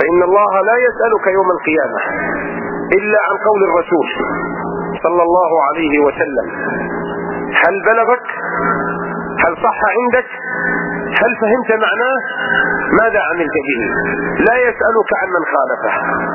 فإن الله لا يسألك يوم القيامة إلا عن قول الرسول صلى الله عليه وسلم. هل بلغك؟ هل صح عندك؟ هل فهمت معناه؟ ماذا عملت به؟ لا يسألك عن من خالفه.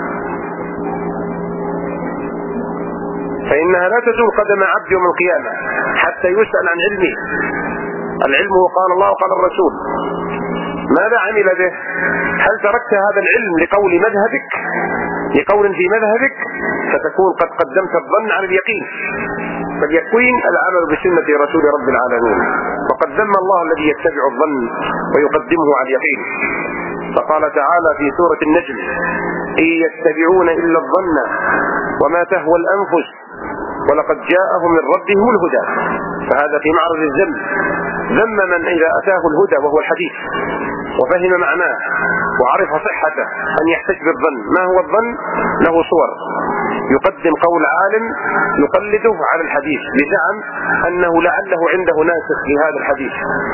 فإنها لا تزول قدم عبد يوم القيامة حتى يسأل عن علمه. العلم هو قال الله وقال الرسول، ماذا عمل به؟ هل تركت هذا العلم لقول مذهبك، لقول في مذهبك، فتكون قد قدمت الظن على اليقين. فاليقين العمل بسنة رسول رب العالمين، وقد ذم الله الذي يتبع الظن ويقدمه على اليقين. فقال تعالى في سورة النجم: إن يتبعون إلا الظن وما تهوى الأنفس ولقد جاءهم من ربهم الهدى. فهذا في معرض الذم، ذم من إذا أتاه الهدى وهو الحديث وفهم معناه وعرف صحته أن يحتج بالظن. ما هو الظن؟ له صور: يقدم قول عالم يقلده على الحديث بزعم أنه لعله عنده ناسخ لهذا الحديث،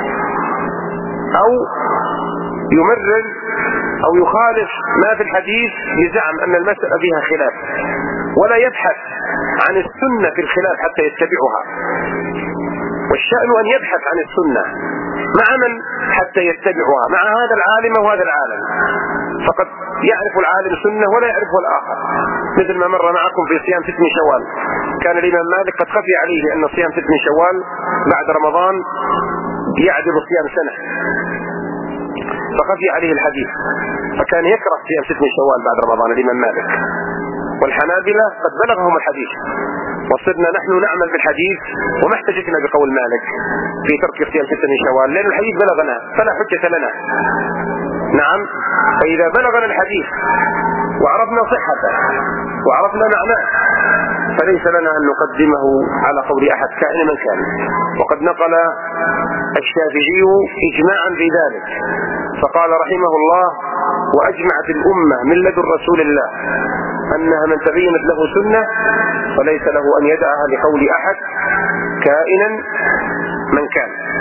أو يمرر أو يخالف ما في الحديث بزعم أن المسألة فيها خلاف، ولا يبحث عن السنة في الخلاف حتى يتبعها. والشأن أن يبحث عن السنة مع من حتى يتبعها؟ مع هذا العالم وهذا العالم. فقد يعرف العالم سنة ولا يعرفه الآخر، مثل ما مر معكم في صيام 6 شوال. كان الإمام مالك قد خفي عليه أن صيام 6 شوال بعد رمضان يعدل صيام سنة، فخفي عليه الحديث، فكان يكره صيام 6 شوال بعد رمضان الإمام مالك. والحنابلة قد بلغهم الحديث، وصرنا نحن نعمل بالحديث وما احتجتنا بقول مالك في ترك صيام 6 شوال، لأن الحديث بلغنا فلا حجة لنا. نعم، فإذا بلغنا الحديث وعرفنا صحته وعرفنا معناه فليس لنا أن نقدمه على قول أحد كائن من كان. وقد نقل الشافعي إجماعا في ذلك، فقال رحمه الله: وأجمعت الأمة من لدن رسول الله أنها من تبينت له سنة فليس له أن يدعها لقول أحد كائنا من كان.